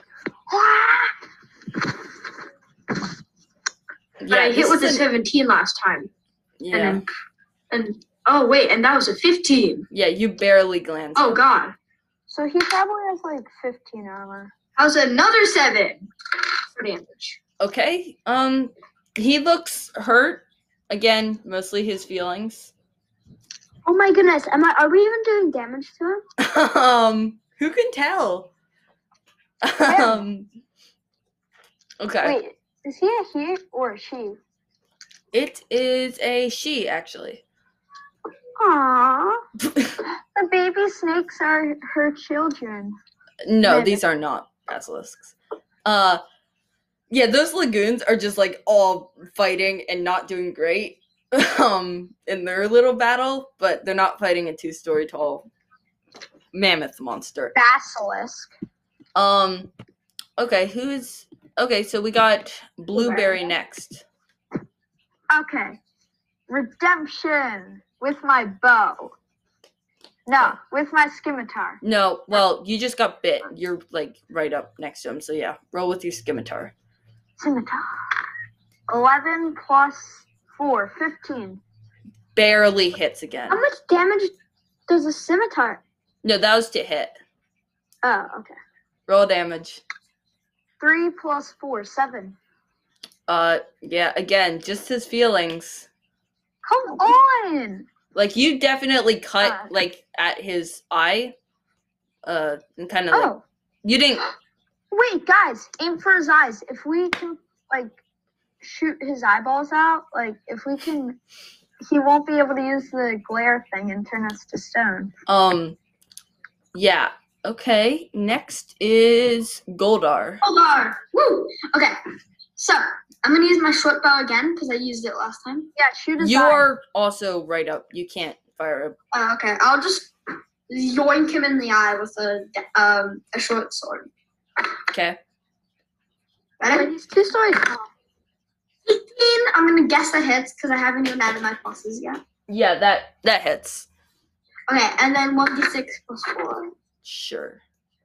Yeah, I hit this with a is an- seventeen last time. yeah, And, and oh wait, and that was a fifteen. yeah. You barely glanced. Oh him. god. so he probably has like fifteen armor. How's another seven for damage? Okay. Um, he looks hurt. Again, mostly his feelings. Oh my goodness. Am I? Are we even doing damage to him? um, who can tell? um. Okay. Wait, is he a he or a she? It is a she, actually. Aww. The baby snakes are her children. No, Maybe. these are not basilisks. Uh, yeah, those lagoons are just like all fighting and not doing great. Um, in their little battle, but they're not fighting a two-story tall mammoth monster. Basilisk. Um, okay, who's okay? So we got Blueberry next. Okay. Redemption with my bow. No, with my scimitar. No, well, you just got bit. You're like right up next to him, so yeah, roll with your scimitar. Scimitar. eleven plus four, fifteen. Barely hits again. How much damage does a scimitar? No, that was to hit. Oh, okay. Roll damage. three plus four, seven. Uh, yeah, again, just his feelings. Come on! Like you definitely cut Uh. like at his eye. Uh, and kind of like Oh, you didn't. wait, guys, aim for his eyes. If we can, like, shoot his eyeballs out, like, if we can, he won't be able to use the glare thing and turn us to stone. Um, yeah. Okay, next is Goldar. Goldar. Woo. Okay. So I'm gonna use my short bow again because I used it last time. Yeah, shoot his eye. You're also right up. You can't fire a Uh, okay. I'll just yoink him in the eye with a um a short sword. Okay. Ready? Wait, he's two stories tall. eighteen. I'm gonna guess that hits because I haven't even added my pluses yet. Yeah, that that hits. Okay, and then one d six plus four. Sure.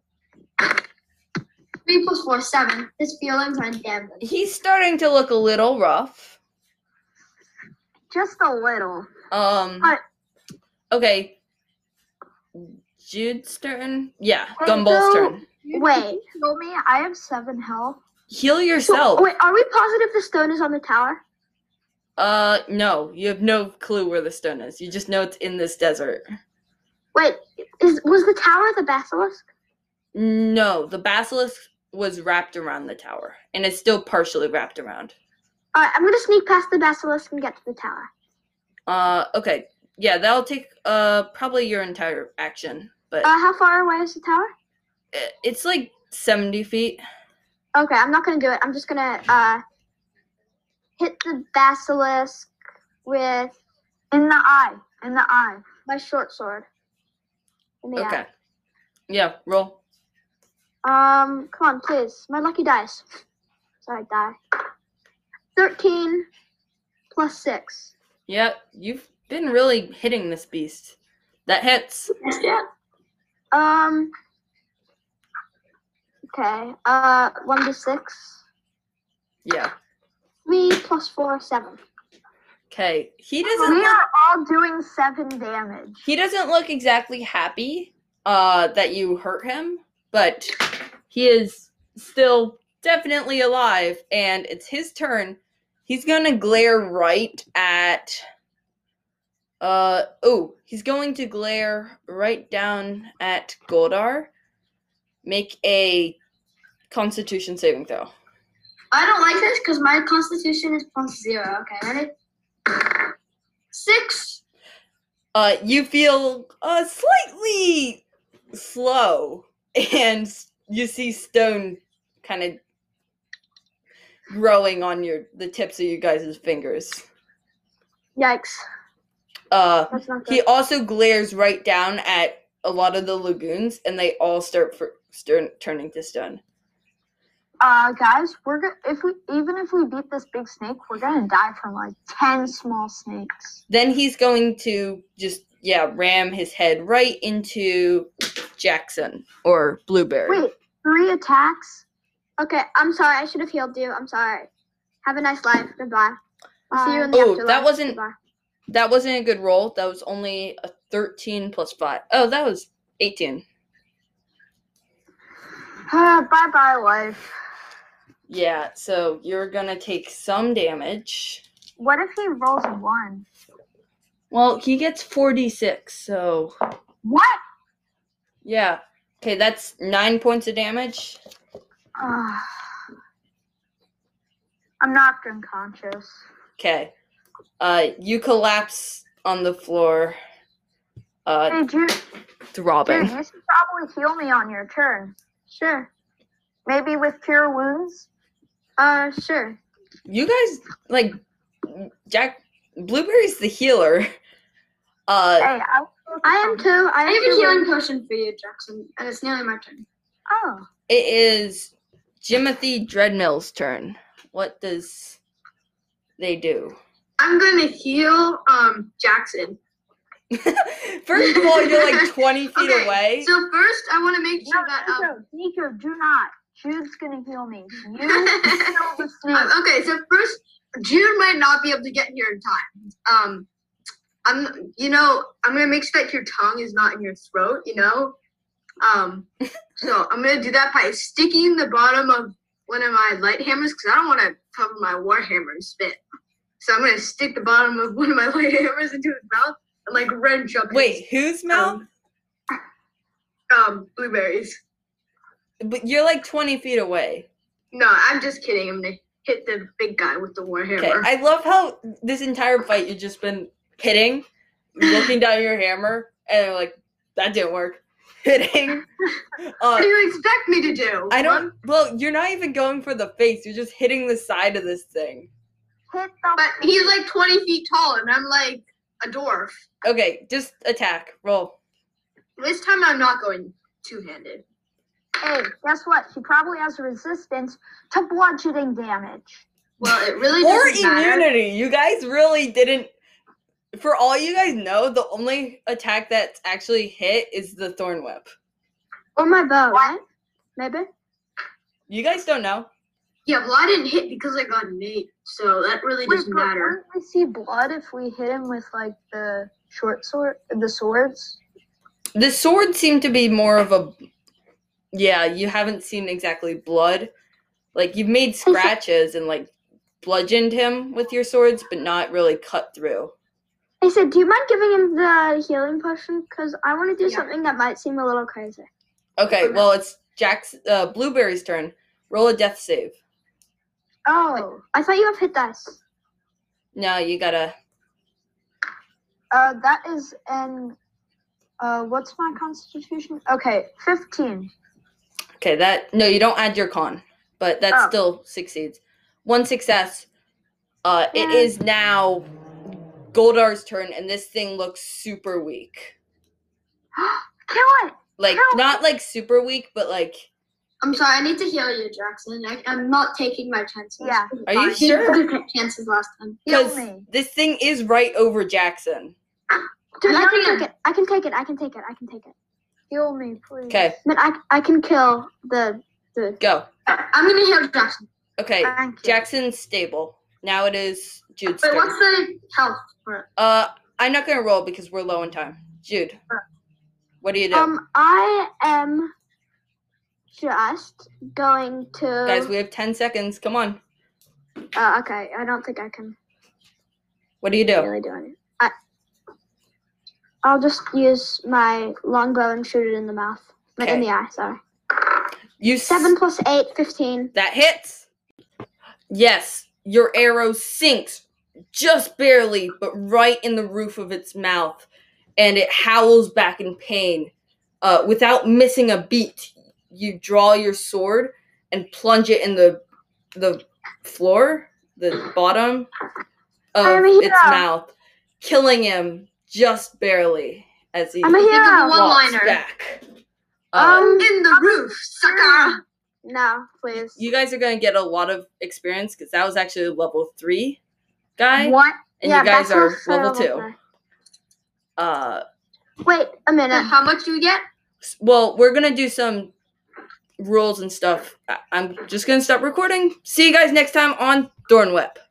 Three plus four, seven. His feelings are damaged. He's starting to look a little rough. Just a little. Um. But- Okay. Jude's turn. Yeah, Hey, Gumball's so- turn. You Wait. Heal me. I have seven health. Heal So, yourself. wait, are we positive the stone is on the tower? Uh, no, you have no clue where the stone is. You just know it's in this desert. Wait, is was the tower the basilisk? No, the basilisk was wrapped around the tower, and it's still partially wrapped around. Alright, I'm gonna sneak past the basilisk and get to the tower. Uh, okay. Yeah, that'll take, uh, probably your entire action, but Uh, how far away is the tower? i- it's like seventy feet. Okay, I'm not gonna do it. I'm just gonna uh hit the basilisk with In the eye. In the eye. my short sword. In the Okay. Yeah, roll. eye. Um, come on, please. My lucky dice. Sorry, die. Thirteen plus six. Yeah, you've been really hitting this beast. That hits. Yeah. Um. Okay. Uh, one to six. Yeah. Three plus four, seven. Okay. He doesn't We look, are all doing seven damage. he doesn't look exactly happy uh that you hurt him, but he is still definitely alive, and it's his turn. He's gonna glare right at uh oh, he's going to glare right down at Goldar. Make a Constitution saving throw. I don't like this because my constitution is plus zero. Okay, ready? Six. Uh, you feel uh slightly slow, and you see stone kind of growing on your the tips of you guys' fingers. Yikes. Uh, That's not good. he also glares right down at a lot of the lagoons, and they all start for start turning to stone. Uh, guys, we're go- if we even if we beat this big snake, we're gonna die from like ten small snakes. Then he's going to just yeah ram his head right into Jackson or Blueberry. Wait, three attacks? Okay, I'm sorry. I should have healed you. I'm sorry. Have a nice life. Goodbye. I'll see you in the Oh, afterlife. that wasn't- Goodbye. That wasn't a good roll. That was only a thirteen plus five. Oh, that was eighteen. Uh, bye bye life. Yeah, so you're gonna take some damage. What if he rolls a one? Well, he gets forty-six, so What? yeah. Okay, that's nine points of damage. Uh, I'm knocked unconscious. Okay. Uh, you collapse on the floor, uh, Hey, Jude, throbbing. Jude, you should probably heal me on your turn. Sure. Maybe with cure wounds. Uh, sure. You guys, like, Jack, Blueberry's the healer. Uh, Hey, I. I am too. I I am have a too. healing potion for you, Jackson, and it's nearly my turn. Oh, it is Jimothy Dreadmill's turn. What does they do? I'm gonna heal um Jackson. First of all, you're like twenty feet Okay, away. So first, I want to make no, sure that um, Nico, Nico, do not. Jude's gonna heal me. You kill the snake. Um, okay, so first, Jude might not be able to get here in time. Um, I'm, you know, I'm gonna make sure that your tongue is not in your throat. You know, um, so I'm gonna do that by sticking the bottom of one of my light hammers because I don't want to cover my war hammer and spit. So I'm gonna stick the bottom of one of my light hammers into his mouth and like wrench up. Wait, whose mouth? Um, um, blueberries. But you're like twenty feet away. No, I'm just kidding. I'm gonna hit the big guy with the war hammer. Okay, I love how this entire fight you've just been hitting, looking down your hammer, and you're like, that didn't work. hitting. What Uh, do you expect me to do? I don't. Well, you're not even going for the face. You're just hitting the side of this thing. Hit the. But he's like twenty feet tall, and I'm like a dwarf. Okay, just attack. Roll. This time I'm not going two-handed. Hey, guess what? She probably has resistance to bludgeoning damage. Well, it really Or doesn't matter. immunity. You guys really didn't. For all you guys know, the only attack that's actually hit is the thorn whip. Or my bow, right? Maybe. You guys don't know. Yeah, well, I didn't hit because I got an eight, so that really Wait, doesn't but matter. wouldn't we see blood if we hit him with like the short sword, the swords? The sword seemed to be more of a. Yeah, you haven't seen exactly blood. Like, you've made scratches and, like, bludgeoned him with your swords, but not really cut through. I said, do you mind giving him the healing potion? Because I want to do Yeah. something that might seem a little crazy. Okay, well, it's Jack's, uh, Blueberry's turn. Roll a death save. Oh, I thought you have hit dice. No, you gotta. Uh, that is an. Uh, what's my constitution? Okay, fifteen. Okay, that. No, you don't add your con, but that Oh. still succeeds. One success. Uh, it Yeah. is now Goldar's turn, and this thing looks super weak. Kill it! Like, No. not like super weak, but like. I'm sorry, I need to heal you, Jackson. I, I'm not taking my chances. Yeah. Are you I didn't sure? take chances last time. Heal Because me. this thing is right over Jackson. Dude, I Yeah, can yeah. take it. I can take it. I can take it. I can take it. Heal me, please. Okay, But I, I can kill the the. go. I'm gonna heal Jackson. Okay, Thank you. Jackson's stable. Now it is Jude's Wait, turn. what's the health for it? Uh, I'm not gonna roll because we're low in time. Jude, what do you do? Um, I am just going to. Guys, we have ten seconds. Come on. Uh, okay, I don't think I can What do you do? really do anything. I. I'll just use my longbow and shoot it in the mouth. Like, In Okay. the eye, sorry. You s- Seven plus eight, fifteen. That hits. Yes, your arrow sinks just barely, but right in the roof of its mouth, and it howls back in pain. Uh, without missing a beat, you draw your sword and plunge it in the the floor, the bottom of I'm a its hero. mouth, killing him just barely as he I'm a Think of a hero. walks one-liner. back. Uh, Um, In the roof, sucker! no, please. you guys are going to get a lot of experience because that was actually a level three guy, What? and yeah, you guys that's are also level two. three. Uh, Wait a minute. How much do we get? s- well, we're gonna do some rules and stuff. I- I'm just gonna stop recording. See you guys next time on Thorn Whip.